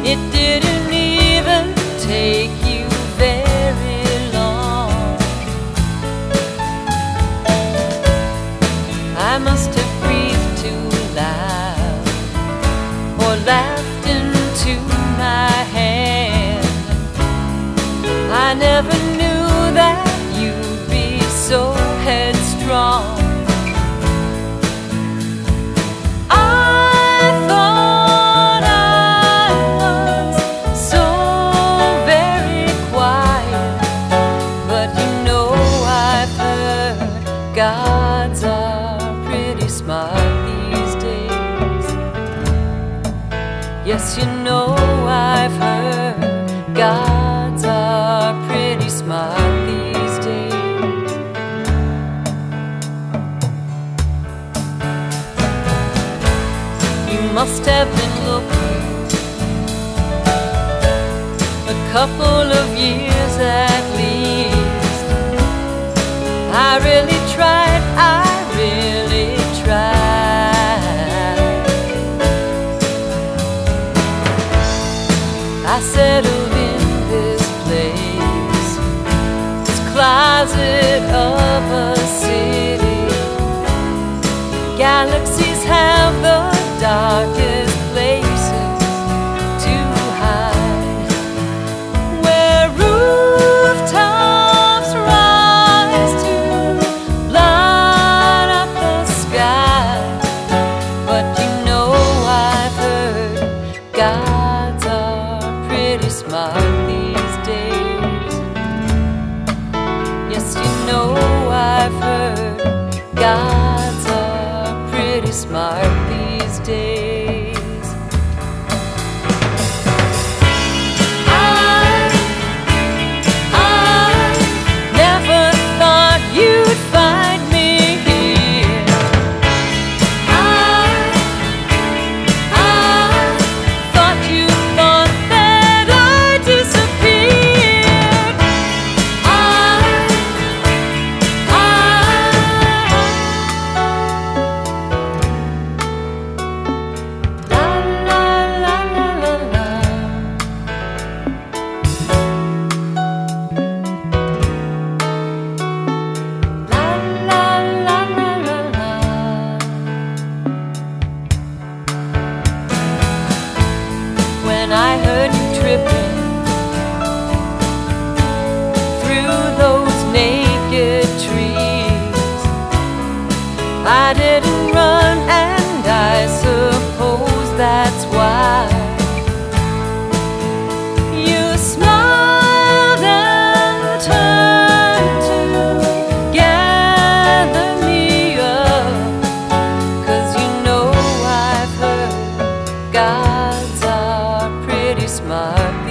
It didn't even take you very long. I must have breathed too loud or laughed into my hand. I never knew that you'd be so headstrong. Gods are pretty smart these days. Yes, you know I've heard gods are pretty smart these days. You must have been looking a couple of years at least. I really tried, I really tried. I settled in this place, this closet of a city. Galaxies have the darkest places to hide, where rooftops rise to light up the sky. But you know I've heard gods are pretty smart these days. Yes, you know I've heard gods are pretty smart these days. When I heard you tripping through those naked trees, I didn't run, and I suppose that's why. You smiled and turned to gather me up, 'cause you know I've heard gods are pretty smart